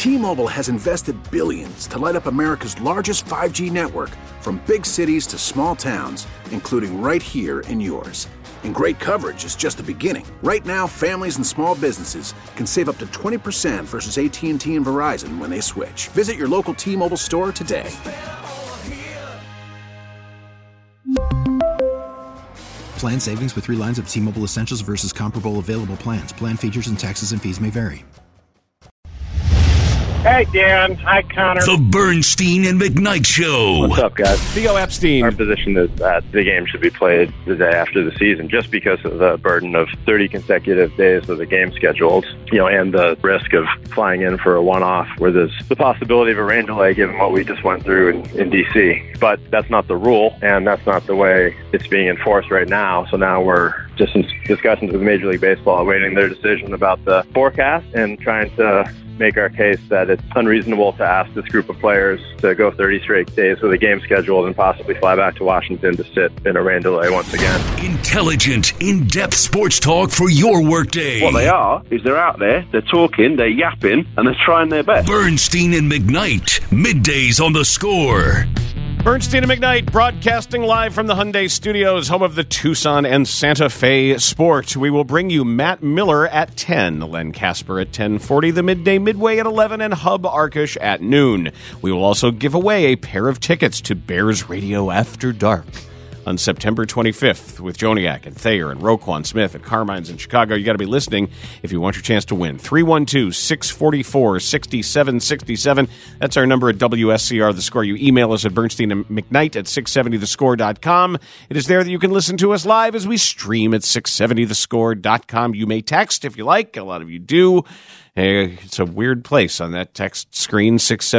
T-Mobile has invested billions to light up America's largest 5G network, from big cities to small towns, including right here in yours. And great coverage is just the beginning. Right now, families and small businesses can save up to 20% versus AT&T and Verizon when they switch. Visit your local T-Mobile store today. Plan savings with 3 lines of T-Mobile Essentials versus comparable available plans. Plan features and taxes and fees may vary. Hey, Dan. Hi, Connor. The Bernstein and McKnight Show. What's up, guys? Theo Epstein. Our position is that the game should be played the day after the season just because of the burden of 30 consecutive days of the game scheduled, and the risk of flying in for a one-off where there's the possibility of a rain delay given what we just went through in D.C. But that's not the rule, and that's not the way it's being enforced right now. So now we're just in discussions with Major League Baseball awaiting their decision about the forecast and trying to make our case that it's unreasonable to ask this group of players to go 30 straight days with a game scheduled and possibly fly back to Washington to sit in a rain delay once again. Intelligent, in-depth sports talk for your workday. What they are is they're out there, they're talking, they're yapping, and they're trying their best. Bernstein and McKnight, middays on The Score. Bernstein and McKnight, broadcasting live from the Hyundai Studios, home of the Tucson and Santa Fe Sport. We will bring you Matt Miller at 10, Len Casper at 10:40, the Midday Midway at 11, and Hub Arkush at noon. We will also give away a pair of tickets to Bears Radio After Dark on September 25th with Joniak and Thayer and Roquan Smith at Carmine's in Chicago. You got to be listening if you want your chance to win. 312-644-6767. That's our number at WSCR The Score. You email us at Bernstein and McKnight at 670thescore.com. It is there that you can listen to us live as we stream at 670thescore.com. You may text if you like. A lot of you do. It's a weird place on that text screen,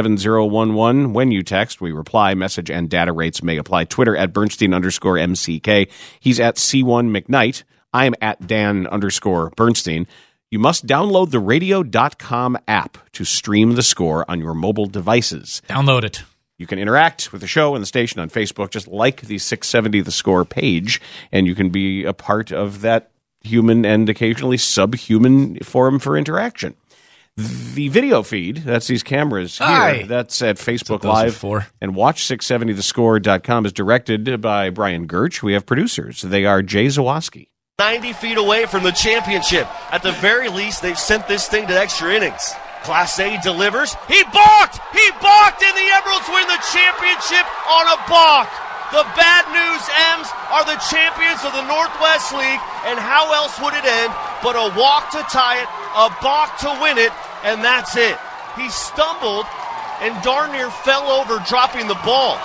67011. When you text, we reply. Message and data rates may apply. Twitter at Bernstein_MCK. He's at C1 McKnight. I am at Dan_Bernstein. You must download the radio.com app to stream The Score on your mobile devices. Download it. You can interact with the show and the station on Facebook. Just like the 670 The Score page, and you can be a part of that human and occasionally subhuman forum for interaction. The video feed, that's these cameras here, that's at Facebook Live, and watch670thescore.com is directed by Brian Gertsch. We have producers. They are Jay Zawoski. 90 feet away from the championship. At the very least, they've sent this thing to extra innings. Class A delivers. He balked! He balked, and the Emeralds win the championship on a balk. The Bad News M's are the champions of the Northwest League, and how else would it end but a walk to tie it, a balk to win it, and that's it. He stumbled and darn near fell over dropping the ball.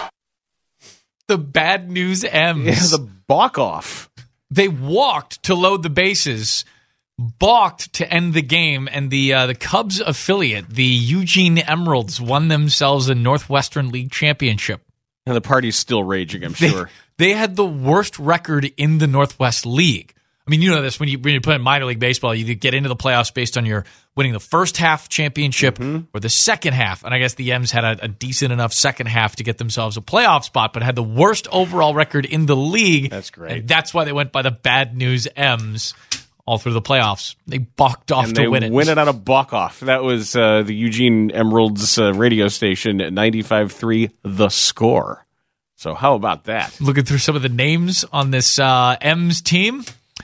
The Bad News M's. Yeah, the balk off. They walked to load the bases, balked to end the game, and the Cubs affiliate, the Eugene Emeralds, won themselves a Northwestern League championship. And the party's still raging, I'm sure. They had the worst record in the Northwest League. I mean, you know this, when you play in minor league baseball, you get into the playoffs based on your winning the first half championship or the second half. And I guess the M's had a decent enough second half to get themselves a playoff spot, but had the worst overall record in the league. That's great. And that's why they went by the Bad News M's all through the playoffs. They balked off to win it. They win it on a balk off. That was the Eugene Emeralds radio station at 95.3 The Score. So how about that? Looking through some of the names on this M's team,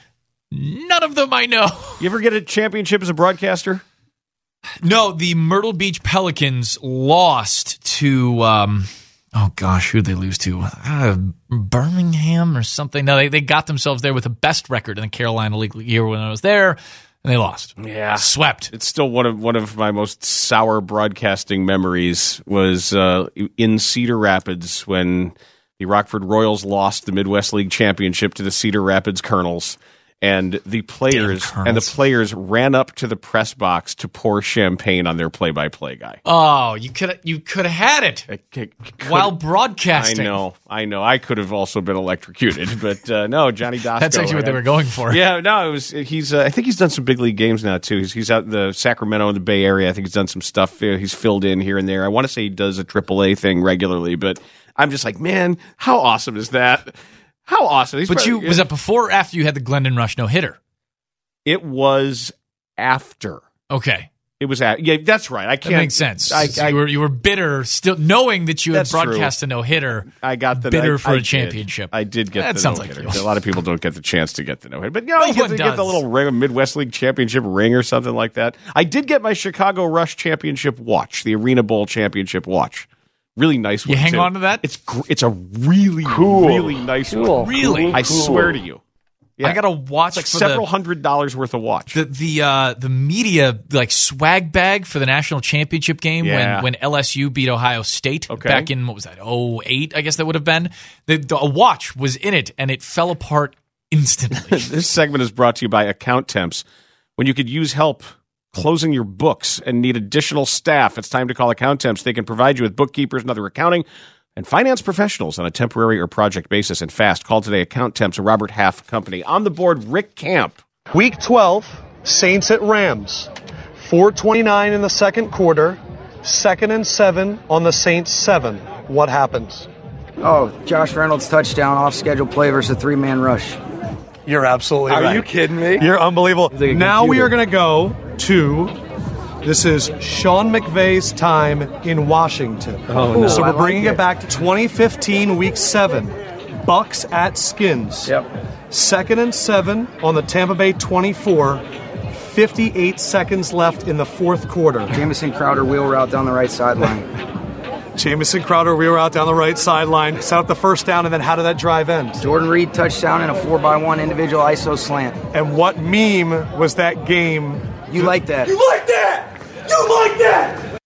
none of them I know. You ever get a championship as a broadcaster? No, the Myrtle Beach Pelicans lost to, who'd they lose to? Birmingham or something. No, they got themselves there with the best record in the Carolina League year when I was there, and they lost. Yeah. Swept. It's still one of my most sour broadcasting memories was in Cedar Rapids when the Rockford Royals lost the Midwest League championship to the Cedar Rapids Colonels. And the players ran up to the press box to pour champagne on their play-by-play guy. Oh, you could have had it while broadcasting. I know. I could have also been electrocuted, but no, Johnny Dasco. That's actually what they were going for. Yeah, no, he's. I think he's done some big league games now too. He's out in the Sacramento and the Bay Area. I think he's done some stuff. He's filled in here and there. I want to say he does a AAA thing regularly, but I'm just like, man, how awesome is that? How awesome. Was that before or after you had the Glendon Rush no-hitter? It was after. Okay. It was that's right. I can't. That makes sense. You were bitter, still knowing that you had broadcast a no-hitter. I got the bitter for a championship. I did get that the sounds no-hitter. Like you. A lot of people don't get the chance to get the no-hitter, but you get the little Midwest League championship ring or something like that. I did get my Chicago Rush championship watch, the Arena Bowl championship watch. Really nice one. You hang on to that? It's a really cool, really nice one. Really, I swear to you. Yeah. I got to watch it's like several $100s worth of watch. The media like swag bag for the national championship game when LSU beat Ohio State back in, what was that, 2008, I guess that would have been. A watch was in it, and it fell apart instantly. This segment is brought to you by Account Temps. When you could use help closing your books and need additional staff, it's time to call Account Temps. They can provide you with bookkeepers and other accounting and finance professionals on a temporary or project basis and fast. Call today, Account Temps, a Robert Half company. On the board, Rick Camp. Week 12, Saints at Rams. 4:29 in the second quarter. 2nd and 7 on the Saints 7. What happens? Oh, Josh Reynolds touchdown, off-schedule play versus a three-man rush. You're absolutely right. Are you kidding me? You're unbelievable. Now we are going to go to... This is Sean McVay's time in Washington. Oh, no. So we're bringing it back to 2015, Week 7. Bucks at Skins. Yep. 2nd and 7 on the Tampa Bay 24. 58 seconds left in the fourth quarter. Jamison Crowder wheel route down the right sideline. Jamison Crowder wheel route down the right sideline. Set up the first down, and then how did that drive end? Jordan Reed touchdown and a 4x1 individual ISO slant. And what meme was that game? You like that. You like that! You like that!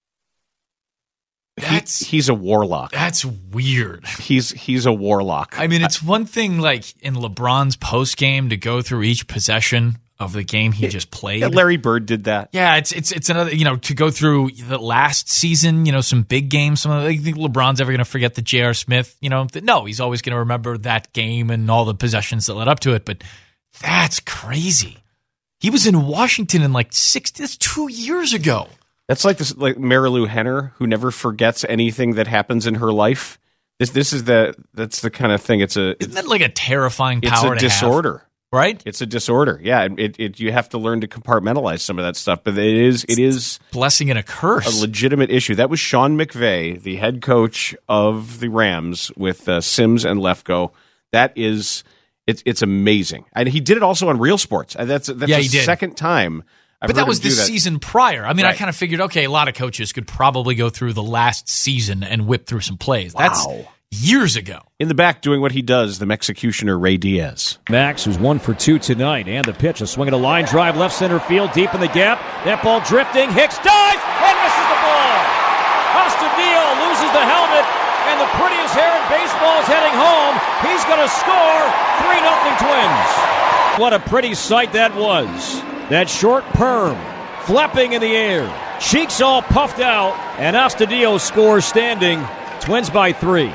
He's a warlock. That's weird. He's a warlock. I mean, it's one thing like in LeBron's post game to go through each possession of the game he just played. Yeah, Larry Bird did that. Yeah, it's another, to go through the last season, some big games. I think LeBron's ever going to forget the J.R. Smith, no, he's always going to remember that game and all the possessions that led up to it. But that's crazy. He was in Washington in that's 2 years ago. That's like this, like Marilu Henner, who never forgets anything that happens in her life. That's the kind of thing. Isn't that like a terrifying power? It's a disorder, right? It's a disorder. Yeah, you have to learn to compartmentalize some of that stuff. But it is blessing and a curse, a legitimate issue. That was Sean McVay, the head coach of the Rams, with Sims and Lefko. That is. It's amazing. And he did it also on Real Sports. That's the second time I've But heard that was him do the that. season prior. I mean, Right. I kind of figured, okay, a lot of coaches could probably go through the last season and whip through some plays. That's years ago. In the back doing what he does, the Executioner Ray Diaz. Max, who's 1 for 2 tonight, and the pitch, a swing and a line drive, left center field, deep in the gap. That ball drifting. Hicks dives and misses the ball. Astudillo loses the helmet, and the prettiest hair in baseball is heading home. He's going to score. 3-0 Twins. What a pretty sight that was. That short perm, flapping in the air, cheeks all puffed out, and Astudillo scores standing. Twins by 3.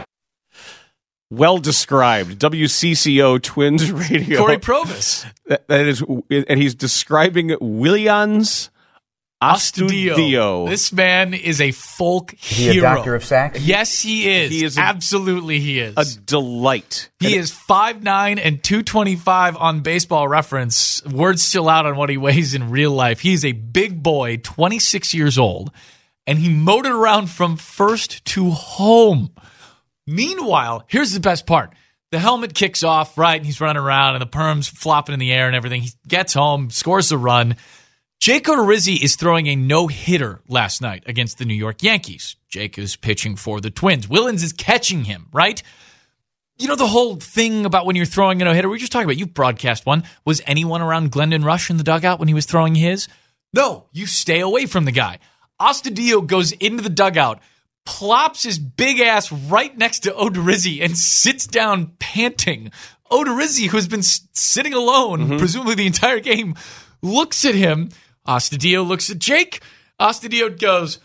Well described. WCCO Twins Radio. Corey Provis. That is, and he's describing Willians Astudillo. This man is a folk hero. Is he a doctor of sax? Yes, he is. He is absolutely he is. A delight. He is 5'9" and 225 on Baseball Reference. Word's still out on what he weighs in real life. He's a big boy, 26 years old, and he motored around from first to home. Meanwhile, here's the best part. The helmet kicks off, right, and he's running around, and the perm's flopping in the air and everything. He gets home, scores the run. Jake Odorizzi is throwing a no-hitter last night against the New York Yankees. Jake is pitching for the Twins. Willens is catching him, right? You know the whole thing about when you're throwing a no-hitter? We were just talking about, you broadcast one. Was anyone around Glendon Rush in the dugout when he was throwing his? No, you stay away from the guy. Astudillo goes into the dugout, plops his big ass right next to Odorizzi and sits down panting. Odorizzi, who's been sitting alone, presumably the entire game, looks at him. Astudillo looks at Jake. Astudillo goes,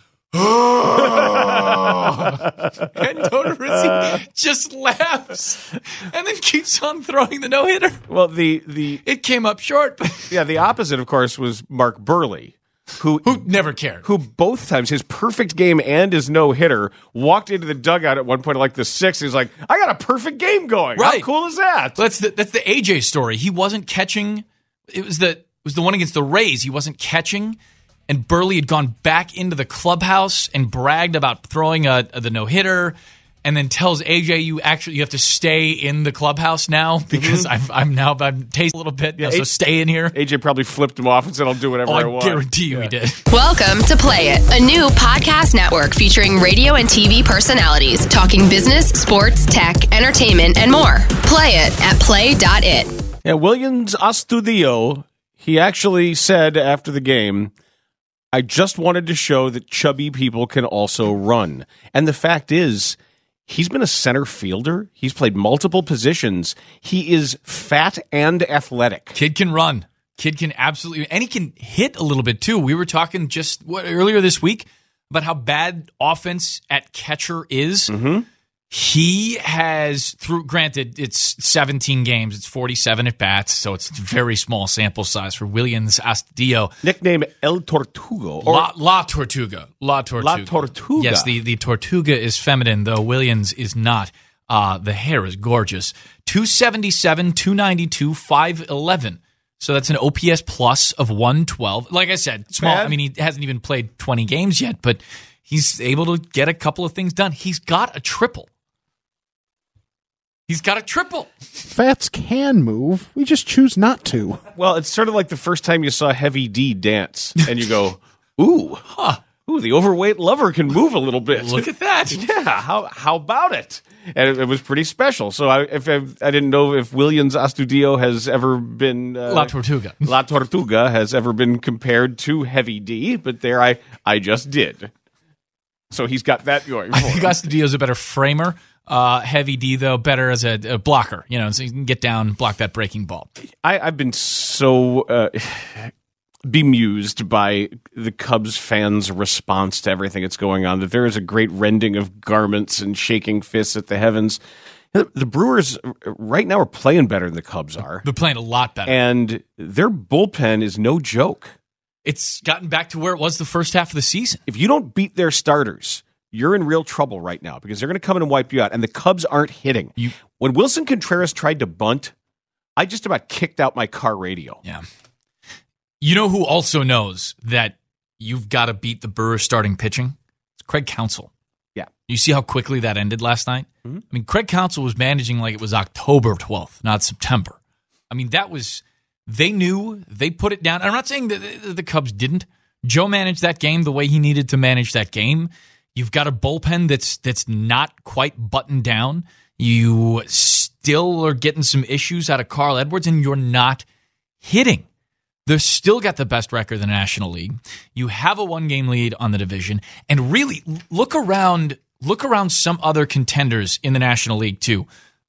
oh. And Odorizzi just laughs and then keeps on throwing the no-hitter. Well, it came up short. Yeah, the opposite, of course, was Mark Burley. Who never cared. Who both times, his perfect game and his no-hitter, walked into the dugout at one point like the 6th. He's like, I got a perfect game going. Right. How cool is that? That's the AJ story. He wasn't catching. It was the one against the Rays. He wasn't catching, and Burley had gone back into the clubhouse and bragged about throwing the no-hitter, and then tells AJ, you have to stay in the clubhouse now because I'm tasting a little bit, so stay in here. AJ probably flipped him off and said, I'll do whatever I want. I guarantee you he did. Welcome to Play It, a new podcast network featuring radio and TV personalities talking business, sports, tech, entertainment, and more. Play it at play.it. Yeah, Willians Astudillo, he actually said after the game, I just wanted to show that chubby people can also run. And the fact is, he's been a center fielder. He's played multiple positions. He is fat and athletic. Kid can run. Kid can absolutely, and he can hit a little bit too. We were talking earlier this week about how bad offense at catcher is. Mm-hmm. He has, granted, it's 17 games, it's 47 at bats, so it's a very small sample size for Willians Astudillo. Nickname El Tortugo. La Tortuga. La Tortuga. Yes, the Tortuga is feminine, though Willians is not. The hair is gorgeous. 277, 292, 511. So that's an OPS plus of 112. Like I said, small. I mean, he hasn't even played 20 games yet, but he's able to get a couple of things done. He's got a triple. Fats can move. We just choose not to. Well, it's sort of like the first time you saw Heavy D dance, and you go, ooh, the overweight lover can move a little bit. Look at that. Yeah, how about it? And it was pretty special. So I didn't know if Willians Astudillo has ever been... La Tortuga. La Tortuga has ever been compared to Heavy D, but there I just did. So he's got that going for him. I think Astudillo's a better framer. Heavy D, though, better as a blocker, so you can get down, block that breaking ball. I've been so bemused by the Cubs fans' response to everything that's going on that there is a great rending of garments and shaking fists at the heavens. The Brewers right now are playing better than the Cubs are. They're playing a lot better. And their bullpen is no joke. It's gotten back to where it was the first half of the season. If you don't beat their starters, you're in real trouble right now because they're going to come in and wipe you out, and the Cubs aren't hitting. When Wilson Contreras tried to bunt, I just about kicked out my car radio. Yeah. You know who also knows that you've got to beat the Brewers starting pitching? It's Craig Counsell. Yeah. You see how quickly that ended last night? Mm-hmm. I mean, Craig Counsell was managing like it was October 12th, not September. I mean, they knew, they put it down. I'm not saying that the Cubs didn't. Joe managed that game the way he needed to manage that game. You've got a bullpen that's not quite buttoned down. You still are getting some issues out of Carl Edwards, and you're not hitting. They've still got the best record in the National League. You have a one-game lead on the division, and really look around some other contenders in the National League too.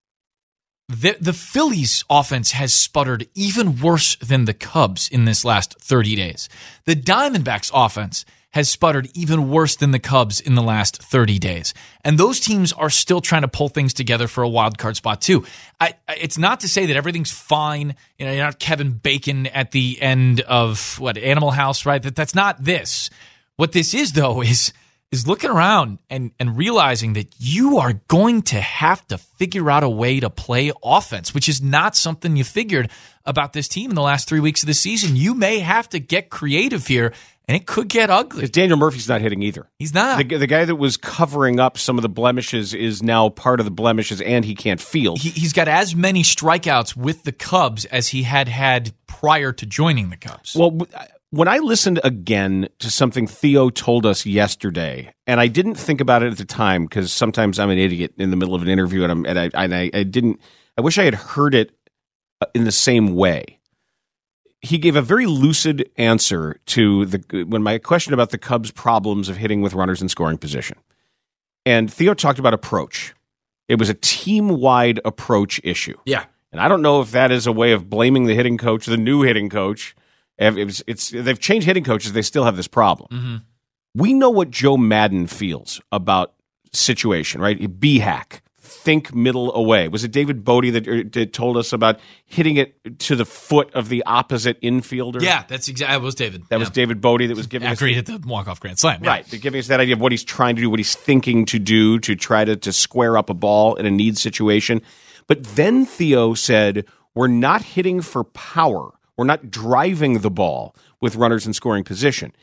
The Phillies' offense has sputtered even worse than the Cubs in this last 30 days. The Diamondbacks' offense has sputtered even worse than the Cubs in the last 30 days. And those teams are still trying to pull things together for a wild card spot too. It's not to say that everything's fine. You're not Kevin Bacon at the end of Animal House, right? That's not this. What this is, though, is looking around and realizing that you are going to have to figure out a way to play offense, which is not something you figured about this team in the last 3 weeks of the season. You may have to get creative here, and it could get ugly. Daniel Murphy's not hitting either. He's not. The guy that was covering up some of the blemishes is now part of the blemishes, and he can't field. He's got as many strikeouts with the Cubs as he had prior to joining the Cubs. Well, when I listened again to something Theo told us yesterday, and I didn't think about it at the time because sometimes I'm an idiot in the middle of an interview, and I didn't. I wish I had heard it in the same way. He gave a very lucid answer to when my question about the Cubs' problems of hitting with runners in scoring position. And Theo talked about approach. It was a team-wide approach issue. Yeah. And I don't know if that is a way of blaming the hitting coach, the new hitting coach. They've changed hitting coaches. They still have this problem. Mm-hmm. We know what Joe Madden feels about situation, right? B-hack. Think middle away. Was it David Bodie that told us about hitting it to the foot of the opposite infielder? Yeah, that's exactly. That was David. That was David Bodie that was giving us. After he hit the walk-off grand slam. Right. They're giving us that idea of what he's trying to do, what he's thinking to do to try to square up a ball in a need situation. But then Theo said, we're not hitting for power. We're not driving the ball with runners in scoring position.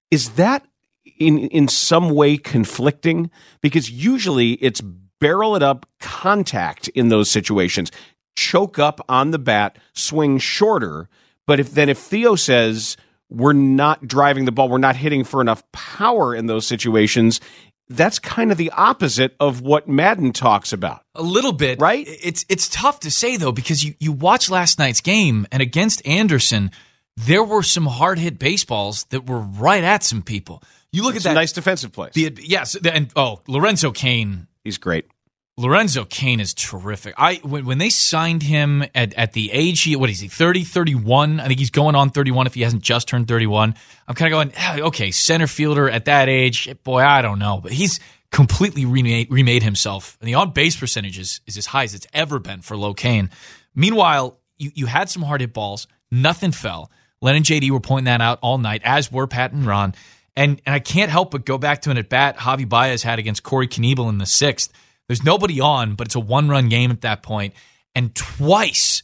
Is that in some way conflicting? Because usually it's barrel it up, contact in those situations, choke up on the bat, swing shorter. But if Theo says we're not driving the ball, we're not hitting for enough power in those situations, that's kind of the opposite of what Madden talks about. A little bit, right? It's tough to say though, because you watch last night's game, and against Anderson, there were some hard hit baseballs that were right at some people. You look at that nice defensive plays. Lorenzo Cain, he's great. Lorenzo Cain is terrific. When they signed him at the age, what is he, 30, 31? I think he's going on 31 if he hasn't just turned 31. I'm kind of going, okay, center fielder at that age, boy, I don't know. But he's completely remade himself. And the on-base percentage is as high as it's ever been for Lo Cain. Meanwhile, you had some hard hit balls. Nothing fell. Len and JD were pointing that out all night, as were Pat and Ron. And I can't help but go back to an at-bat Javi Baez had against Corey Knebel in the 6th. There's nobody on, but it's a one-run game at that point. And twice,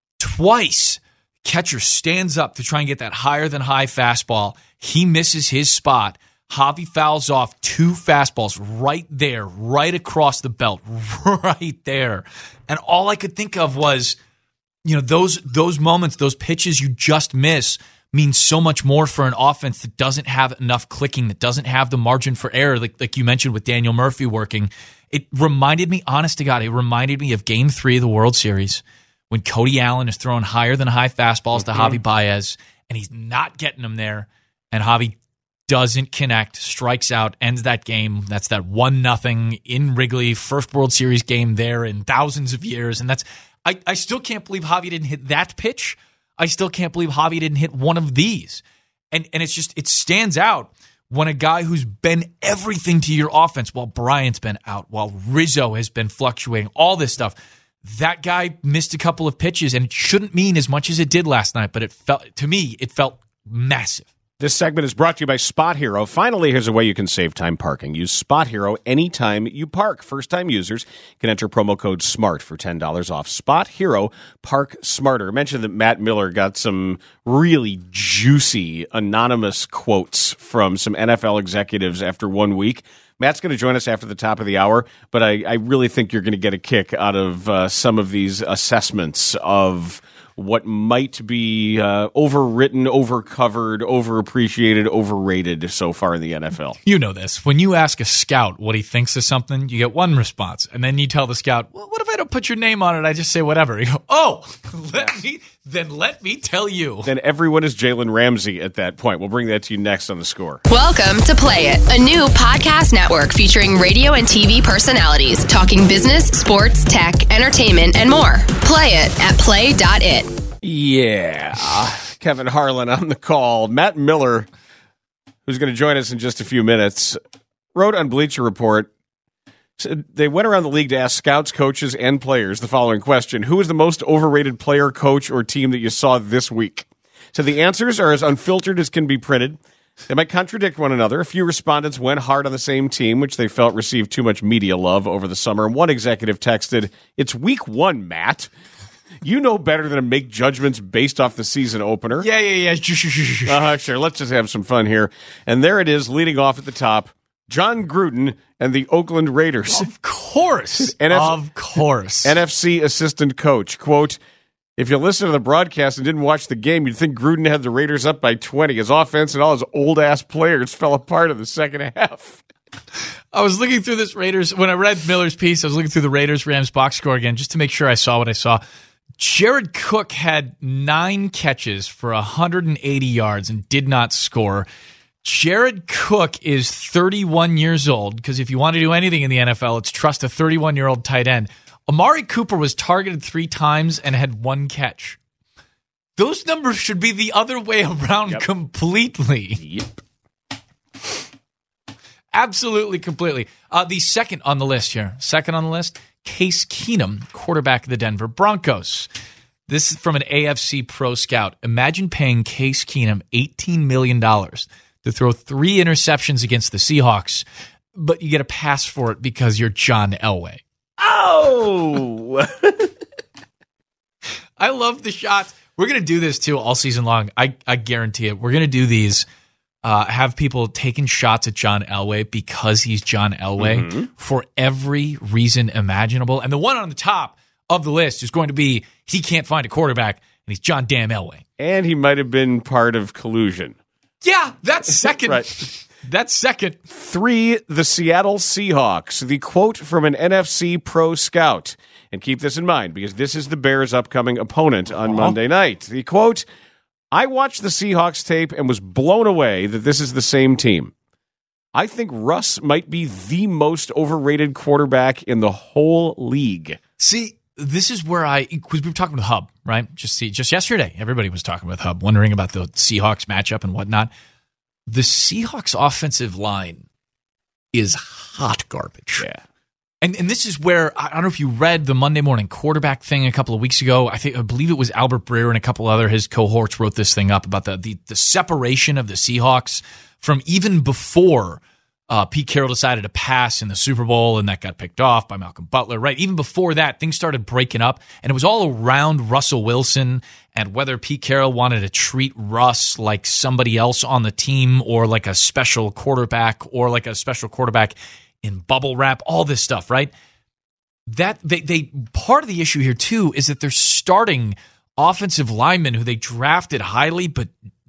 catcher stands up to try and get that higher-than-high fastball. He misses his spot. Javi fouls off 2 fastballs right there, right across the belt, right there. And all I could think of was, those moments, those pitches you just miss means so much more for an offense that doesn't have enough clicking, that doesn't have the margin for error, like you mentioned with Daniel Murphy working. It reminded me, honest to God, of Game 3 of the World Series when Cody Allen is throwing higher-than-high fastballs to Javi Baez, and he's not getting them there, and Javi doesn't connect, strikes out, ends that game. That's that 1-0 in Wrigley, first World Series game there in thousands of years, and that's I still can't believe Javi didn't hit that pitch. I still can't believe Javi didn't hit one of these. And it's just, it stands out when a guy who's been everything to your offense while Bryant's been out, while Rizzo has been fluctuating, all this stuff, that guy missed a couple of pitches, and it shouldn't mean as much as it did last night, but it felt massive. This segment is brought to you by Spot Hero. Finally, here's a way you can save time parking. Use Spot Hero anytime you park. First-time users can enter promo code SMART for $10 off. Spot Hero, park smarter. I mentioned that Matt Miller got some really juicy anonymous quotes from some NFL executives after 1 week. Matt's going to join us after the top of the hour, but I really think you're going to get a kick out of some of these assessments of what might be overwritten, overcovered, overappreciated, overrated so far in the NFL. You know this. When you ask a scout what he thinks of something, you get one response. And then you tell the scout, well, what if I don't put your name on it? I just say whatever. You go, oh, let me tell you. Then everyone is Jalen Ramsey at that point. We'll bring that to you next on The Score. Welcome to Play It, a new podcast network featuring radio and TV personalities talking business, sports, tech, entertainment, and more. Play it at play.it. Yeah. Kevin Harlan on the call. Matt Miller, who's going to join us in just a few minutes, wrote on Bleacher Report, said they went around the league to ask scouts, coaches, and players the following question: who is the most overrated player, coach, or team that you saw this week? So the answers are as unfiltered as can be printed. They might contradict one another. A few respondents went hard on the same team, which they felt received too much media love over the summer. One executive texted, "It's week 1, Matt. You know better than to make judgments based off the season opener." Yeah. Sure. Let's just have some fun here. And there it is, leading off at the top, John Gruden and the Oakland Raiders. Of course. Of course. NFC assistant coach. Quote, "If you listen to the broadcast and didn't watch the game, you'd think Gruden had the Raiders up by 20. His offense and all his old-ass players fell apart in the second half." I was looking through this Raiders. When I read Miller's piece, I was looking through the Raiders-Rams box score again just to make sure I saw what I saw. Jared Cook had 9 catches for 180 yards and did not score. Jared Cook is 31 years old, because if you want to do anything in the NFL, it's trust a 31-year-old tight end. Amari Cooper was targeted 3 times and had 1 catch. Those numbers should be the other way around completely. Yep. Absolutely, completely. The second on the list, Case Keenum, quarterback of the Denver Broncos. This is from an AFC Pro Scout. Imagine paying Case Keenum $18 million to throw 3 interceptions against the Seahawks, but you get a pass for it because you're John Elway. Oh! I love the shots. We're going to do this, too, all season long. I guarantee it. We're going to do these have people taking shots at John Elway because he's John Elway for every reason imaginable. And the one on the top of the list is going to be he can't find a quarterback, and he's John damn Elway. And he might have been part of collusion. Yeah, that's second. Right. That's second. 3, the Seattle Seahawks. The quote from an NFC pro scout. And keep this in mind, because this is the Bears' upcoming opponent on Monday night. The quote, I watched the Seahawks tape and was blown away that this is the same team. I think Russ might be the most overrated quarterback in the whole league. See, this is where because we were talking with Hub, right? Just yesterday, everybody was talking with Hub, wondering about the Seahawks matchup and whatnot. The Seahawks offensive line is hot garbage. Yeah. And this is where, I don't know if you read the Monday Morning Quarterback thing a couple of weeks ago. I believe it was Albert Breer and a couple other his cohorts wrote this thing up about the separation of the Seahawks from even before Pete Carroll decided to pass in the Super Bowl, and that got picked off by Malcolm Butler, right? Even before that, things started breaking up, and it was all around Russell Wilson and whether Pete Carroll wanted to treat Russ like somebody else on the team or like a special quarterback or like a special quarterback in bubble wrap, all this stuff, right? That they part of the issue here too is that they're starting offensive linemen who they drafted highly but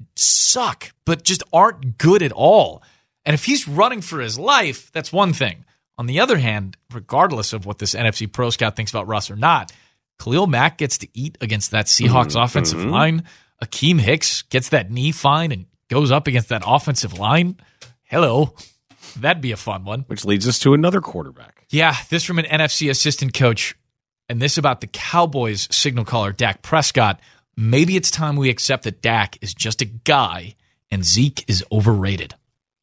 suck, but just aren't good at all. And if he's running for his life, that's one thing. On the other hand, regardless of what this NFC Pro Scout thinks about Russ or not, Khalil Mack gets to eat against that Seahawks offensive line. Akeem Hicks gets that knee fine and goes up against that offensive line. Hello. That'd be a fun one. Which leads us to another quarterback. Yeah, this from an NFC assistant coach, and this about the Cowboys signal caller, Dak Prescott. Maybe it's time we accept that Dak is just a guy and Zeke is overrated.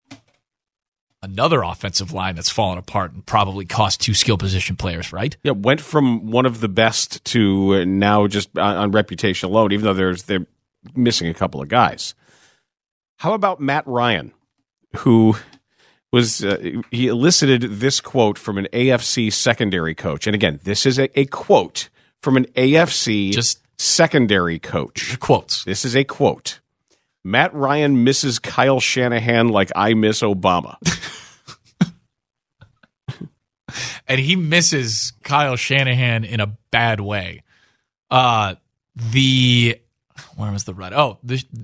Another offensive line that's fallen apart and probably cost 2 skill position players, right? Yeah, went from one of the best to now just on reputation alone, even though they're missing a couple of guys. How about Matt Ryan, who was he elicited this quote from an AFC secondary coach. And again, this is a quote from an AFC secondary coach. Quotes. This is a quote. Matt Ryan misses Kyle Shanahan like I miss Obama. And he misses Kyle Shanahan in a bad way. Where was the red? Oh,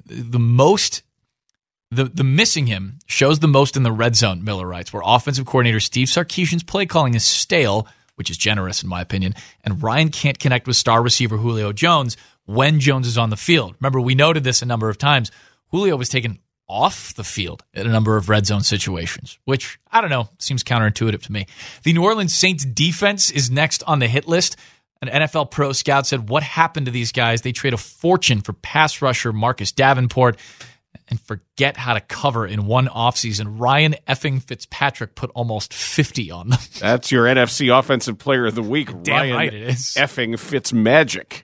the missing him shows the most in the red zone, Miller writes, where offensive coordinator Steve Sarkisian's play calling is stale, which is generous in my opinion, and Ryan can't connect with star receiver Julio Jones when Jones is on the field. Remember, we noted this a number of times. Julio was taken off the field in a number of red zone situations, which, I don't know, seems counterintuitive to me. The New Orleans Saints defense is next on the hit list. An NFL pro scout said, what happened to these guys? They trade a fortune for pass rusher Marcus Davenport and forget how to cover in one offseason. Ryan effing Fitzpatrick put almost 50 on them. That's your NFC Offensive Player of the Week. Damn Ryan right it is. Effing Fitzmagic.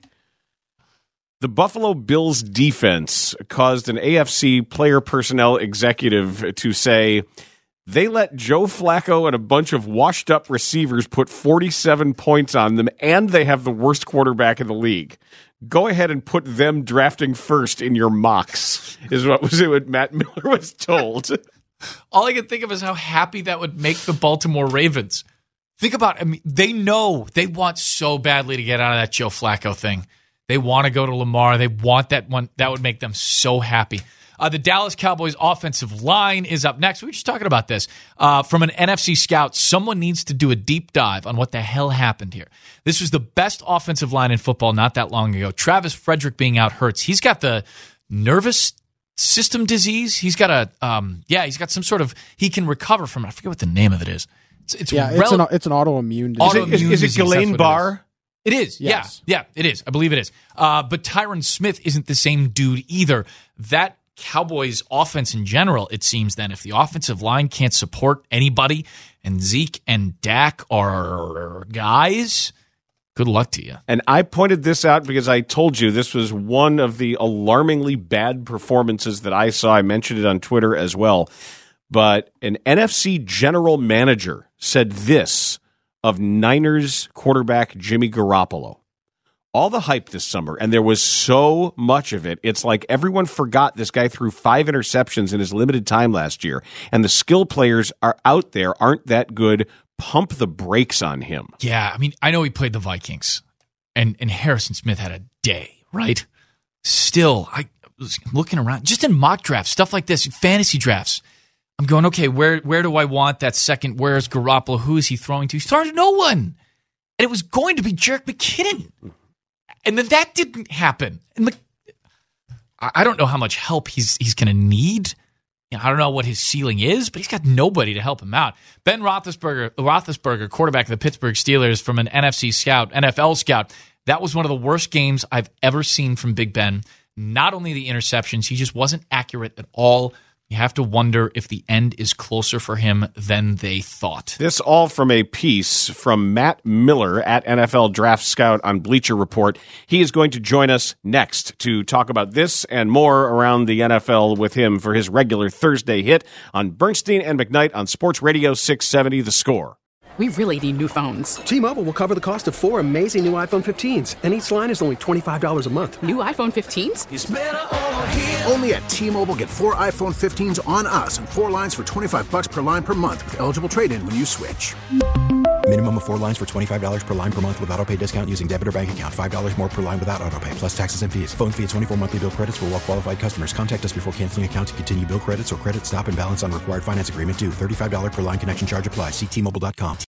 The Buffalo Bills defense caused an AFC player personnel executive to say they let Joe Flacco and a bunch of washed-up receivers put 47 points on them, and they have the worst quarterback in the league. Go ahead and put them drafting first in your mocks, is what Matt Miller was told. All I can think of is how happy that would make the Baltimore Ravens. Think about it. They know they want so badly to get out of that Joe Flacco thing. They want to go to Lamar. They want that one. That would make them so happy. The Dallas Cowboys offensive line is up next. We were just talking about this. From an NFC scout, someone needs to do a deep dive on what the hell happened here. This was the best offensive line in football not that long ago. Travis Frederick being out hurts. He's got the nervous system disease. He's got he's got some sort of, he can recover from it. I forget what the name of it is. It's an autoimmune disease. Is it Guillain-Barré? It is. Yes. Yeah, it is. I believe it is. But Tyron Smith isn't the same dude either. That Cowboys offense in general, it seems then, if the offensive line can't support anybody and Zeke and Dak are guys, good luck to you. And I pointed this out because I told you this was one of the alarmingly bad performances that I saw. I mentioned it on Twitter as well. But an NFC general manager said this of Niners quarterback Jimmy Garoppolo. all the hype this summer, and there was so much of it. It's like everyone forgot this guy threw 5 interceptions in his limited time last year, and the skill players are out there aren't that good. Pump the brakes on him. Yeah, I mean, I know he played the Vikings, and Harrison Smith had a day, right? Still, I was looking around, just in mock drafts, stuff like this, fantasy drafts. I'm going, okay, where do I want that second? Where's Garoppolo? Who is he throwing to? He's throwing to no one. And it was going to be Jerick McKinnon. And then that didn't happen. And I don't know how much help he's going to need. I don't know what his ceiling is, but he's got nobody to help him out. Ben Roethlisberger, quarterback of the Pittsburgh Steelers, from an NFL scout. That was one of the worst games I've ever seen from Big Ben. Not only the interceptions, he just wasn't accurate at all. You have to wonder if the end is closer for him than they thought. This all from a piece from Matt Miller at NFL Draft Scout on Bleacher Report. He is going to join us next to talk about this and more around the NFL with him for his regular Thursday hit on Bernstein and McKnight on Sports Radio 670 The Score. We really need new phones. T-Mobile will cover the cost of 4 amazing new iPhone 15s, and each line is only $25 a month. New iPhone 15s? It's better over here. Only at T-Mobile, get 4 iPhone 15s on us and 4 lines for $25 per line per month with eligible trade-in when you switch. Minimum of 4 lines for $25 per line per month with autopay discount using debit or bank account. $5 more per line without autopay, plus taxes and fees. Phone fee at 24 monthly bill credits for well-qualified customers. Contact us before canceling account to continue bill credits or credit stop and balance on required finance agreement due. $35 per line connection charge applies. See T-Mobile.com.